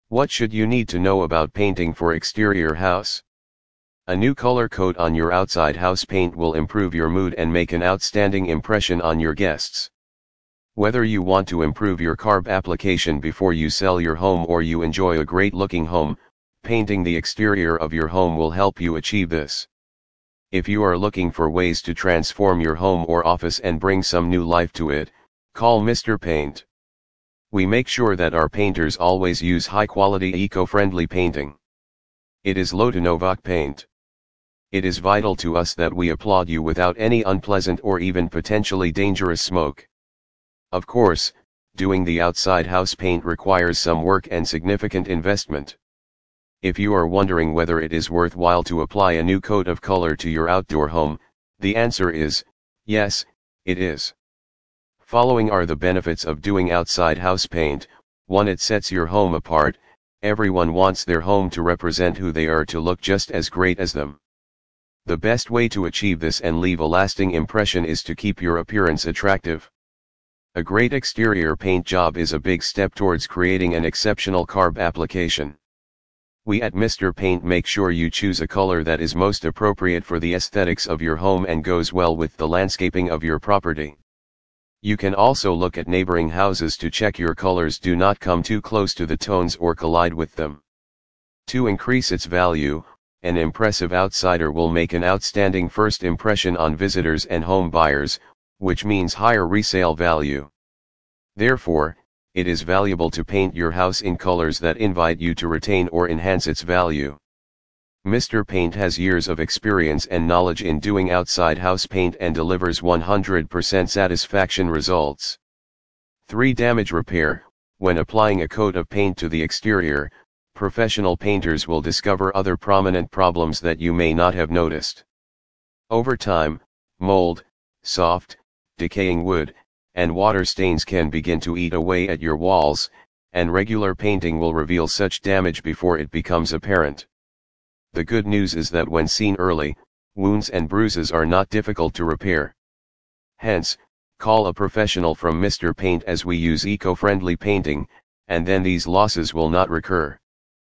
What should you need to know about painting for exterior house? A new color coat on your outside house paint will improve your mood and make an outstanding impression on your guests. Whether you want to improve your carb application before you sell your home or you enjoy a great looking home, painting the exterior of your home will help you achieve this. If you are looking for ways to transform your home or office and bring some new life to it, call Mr. Paint. We make sure that our painters always use high-quality eco-friendly painting. It is low to no VOC paint. It is vital to us that we applaud you without any unpleasant or even potentially dangerous smoke. Of course, doing the outside house paint requires some work and significant investment. If you are wondering whether it is worthwhile to apply a new coat of color to your outdoor home, the answer is, yes, it is. Following are the benefits of doing outside house paint. 1. It sets your home apart. Everyone wants their home to represent who they are, to look just as great as them. The best way to achieve this and leave a lasting impression is to keep your appearance attractive. A great exterior paint job is a big step towards creating an exceptional carb application. We at Mr. Paint make sure you choose a color that is most appropriate for the aesthetics of your home and goes well with the landscaping of your property. You can also look at neighboring houses to check your colors do not come too close to the tones or collide with them. To increase its value, an impressive outsider will make an outstanding first impression on visitors and home buyers, which means higher resale value. Therefore, it is valuable to paint your house in colors that invite you to retain or enhance its value. Mr. Paint has years of experience and knowledge in doing outside house paint and delivers 100% satisfaction results. 3. Damage repair. When applying a coat of paint to the exterior, professional painters will discover other prominent problems that you may not have noticed. Over time, mold, soft, decaying wood, and water stains can begin to eat away at your walls, and regular painting will reveal such damage before it becomes apparent. The good news is that when seen early, wounds and bruises are not difficult to repair. Hence, call a professional from Mr. Paint, as we use eco-friendly painting, and then these losses will not recur.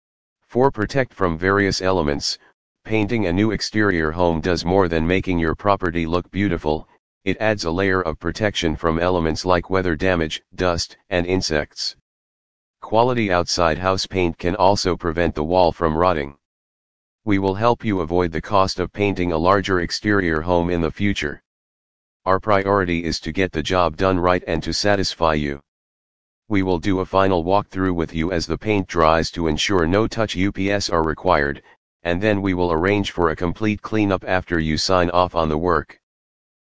4. Protect from various elements. Painting a new exterior home does more than making your property look beautiful. It adds a layer of protection from elements like weather damage, dust, and insects. Quality outside house paint can also prevent the wall from rotting. We will help you avoid the cost of painting a larger exterior home in the future. Our priority is to get the job done right and to satisfy you. We will do a final walkthrough with you as the paint dries to ensure no touch ups are required, and then we will arrange for a complete cleanup after you sign off on the work.